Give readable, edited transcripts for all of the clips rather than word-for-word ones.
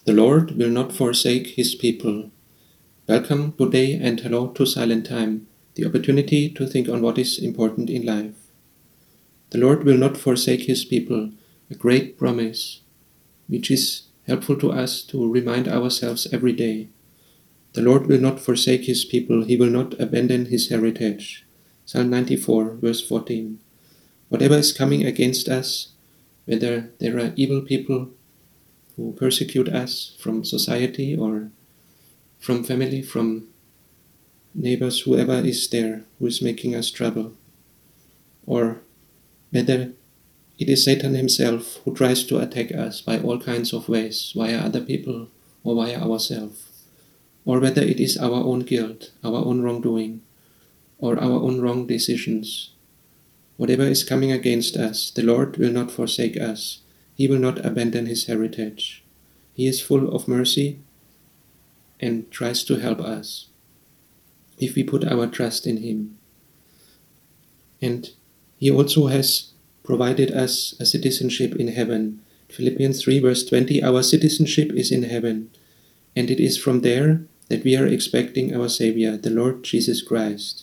The Lord will not forsake his people. Welcome, good day, and hello to Silent Time, the opportunity to think on what is important in life. The Lord will not forsake his people, a great promise, which is helpful to us to remind ourselves every day. The Lord will not forsake his people, he will not abandon his heritage. Psalm 94, verse 14. Whatever is coming against us, whether there are evil people who persecute us from society or from family, from neighbors, whoever is there who is making us trouble, or whether it is Satan himself who tries to attack us by all kinds of ways, via other people or via ourselves, or whether it is our own guilt, our own wrongdoing, or our own wrong decisions. Whatever is coming against us, the Lord will not forsake us. He will not abandon his heritage. He is full of mercy and tries to help us if we put our trust in him. And he also has provided us a citizenship in heaven. Philippians 3 verse 20, our citizenship is in heaven, and it is from there that we are expecting our Savior, the Lord Jesus Christ.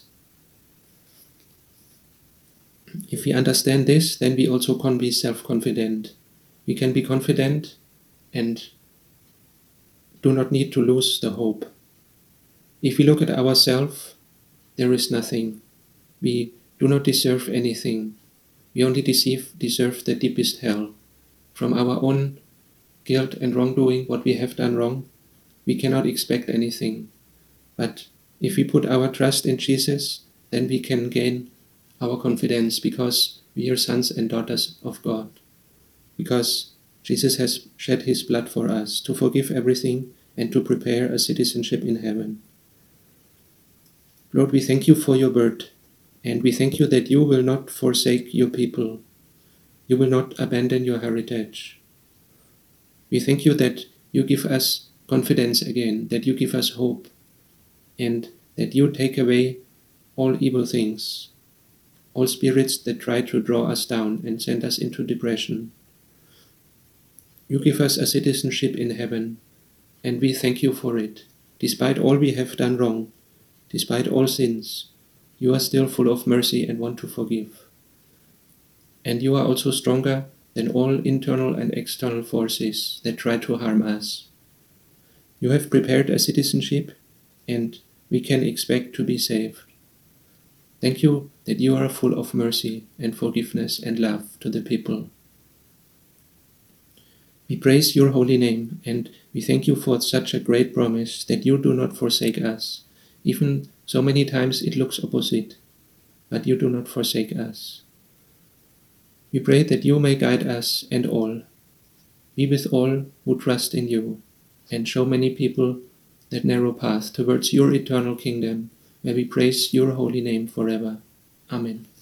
If we understand this, then we also can be self-confident. We can be confident and do not need to lose the hope. If we look at ourselves, there is nothing. We do not deserve anything. We only deserve the deepest hell. From our own guilt and wrongdoing, what we have done wrong, we cannot expect anything. But if we put our trust in Jesus, then we can gain our confidence, because we are sons and daughters of God. Because Jesus has shed his blood for us to forgive everything and to prepare a citizenship in heaven. Lord, we thank you for your word, and we thank you that you will not forsake your people. You will not abandon your heritage. We thank you that you give us confidence again, that you give us hope, and that you take away all evil things, all spirits that try to draw us down and send us into depression. You give us a citizenship in heaven, and we thank you for it. Despite all we have done wrong, despite all sins, you are still full of mercy and want to forgive. And you are also stronger than all internal and external forces that try to harm us. You have prepared a citizenship, and we can expect to be saved. Thank you that you are full of mercy and forgiveness and love to the people. We praise your holy name, and we thank you for such a great promise that you do not forsake us. Even so many times it looks opposite, but you do not forsake us. We pray that you may guide us and all. Be with all who trust in you, and show many people that narrow path towards your eternal kingdom, where we praise your holy name forever. Amen.